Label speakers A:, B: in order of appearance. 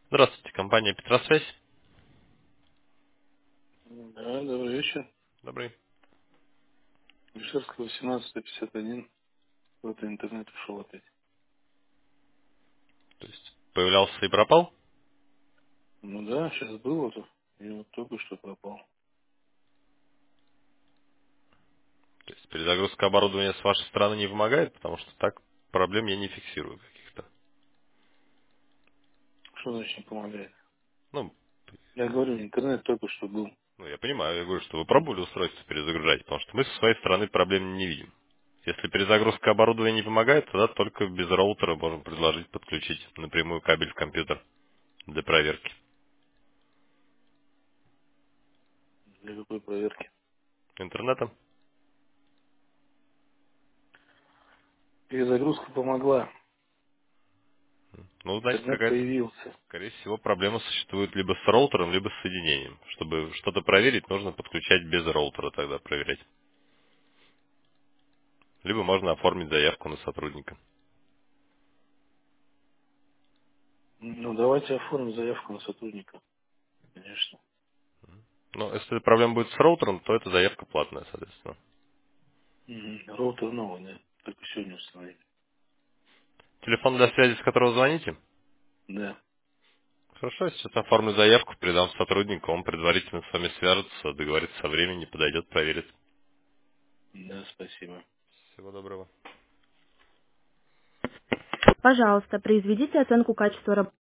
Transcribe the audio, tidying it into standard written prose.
A: Здравствуйте, компания Петросвязь.
B: Да, добрый вечер.
A: Добрый.
B: Мишерского, 1851. Вот интернет ушел опять.
A: То есть появлялся и пропал.
B: Ну да, сейчас был вот, и вот только что пропал.
A: То есть перезагрузка оборудования с вашей стороны не помогает, потому что так проблем я не фиксирую каких-то.
B: Что значит не помогает?
A: Ну,
B: Я говорю, интернет только что был.
A: я понимаю, я говорю, что вы пробовали устройство перезагружать, потому что мы со своей стороны проблем не видим. Если перезагрузка оборудования не помогает, тогда только без роутера можем предложить подключить напрямую кабель в компьютер для проверки.
B: Для какой проверки?
A: Интернетом?
B: Перезагрузка помогла.
A: Ну, значит,
B: Интернет
A: какая-то,
B: появился.
A: скорее всего, проблема существует либо с роутером, либо с соединением. Чтобы что-то проверить, нужно подключать без роутера тогда проверять. Либо можно оформить заявку на сотрудника.
B: Ну, давайте оформим заявку на сотрудника. Конечно.
A: Но если проблема будет с роутером, то эта заявка платная, соответственно.
B: Угу. Роутер новый, да. Только сегодня установили.
A: Телефон для связи, с которого звоните?
B: Да.
A: Хорошо, я сейчас оформлю заявку, передам сотруднику, он предварительно с вами свяжется, договорится со временем, подойдет, проверит.
B: Да, спасибо.
A: Всего доброго.
C: Пожалуйста, произведите оценку качества работы.